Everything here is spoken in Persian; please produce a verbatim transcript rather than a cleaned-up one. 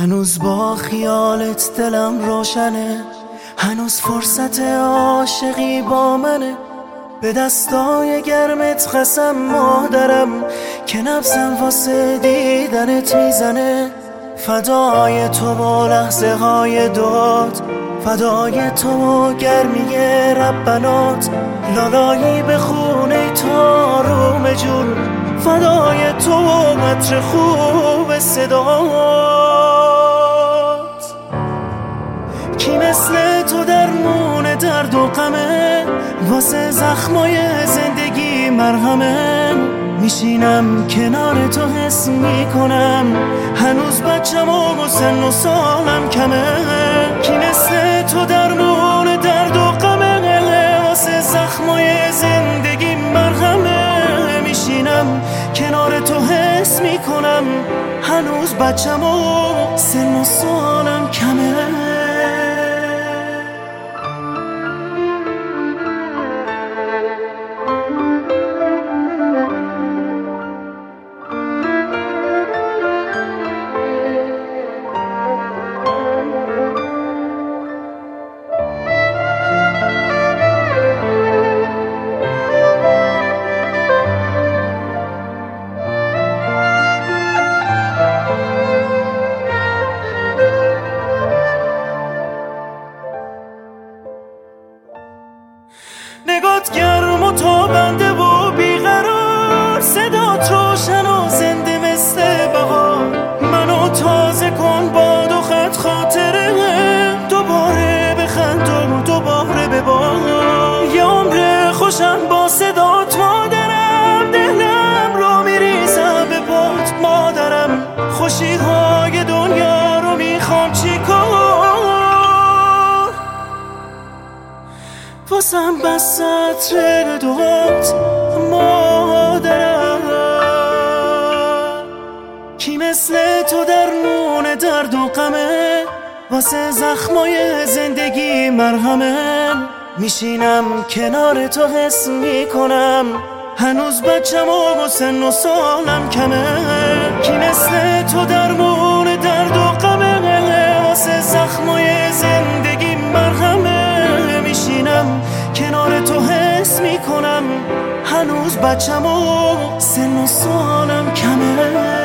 هنوز با خیالت دلم روشنه، هنوز فرصت عاشقی با منه. به دستای گرمت قسم مادرم که نبضم واسه دیدنت میزنه. فدای تو با لحظه های داد، فدای تو گرمی ربنات، لالایی به خونه تا روم جون، فدای تو عطر خوب صدات. کی مثل تو درمون درد و غمه، واسه زخمای زندگی مرهمه. میشینم کنار تو حس میکنم هنوز بچم و سن و سالم کمه. کی مثل تو درمون درد و غمه، واسه زخمای زندگی مرهمه. میشینم کنار تو حس میکنم هنوز بچم و سن و سالم کمه. نگات گرم و تابنده و بیقرار، صدات روشن و زنده مثل بهار. منو تازه کن با دو خط خاطره، دوباره بخند و دوباره ببار. یه عمر خوشم با صدات مادرم، دلم رو میریزم به پات مادرم. خوشی های دنیا رو میخوام چی کار، واسم بس عطر دوات مادرم. کی مثل تو درمون درد و غمه، واسه زخمای زندگی مرهمه. میشینم کنار تو حس میکنم هنوز بچم و سن و سالم کمه. کی مثل تو درمون درد و غمه، واسه زخمای زندگی مرهمه. میشینم کنار تو حس میکنم هنوز بچم و سن و سالم کمه.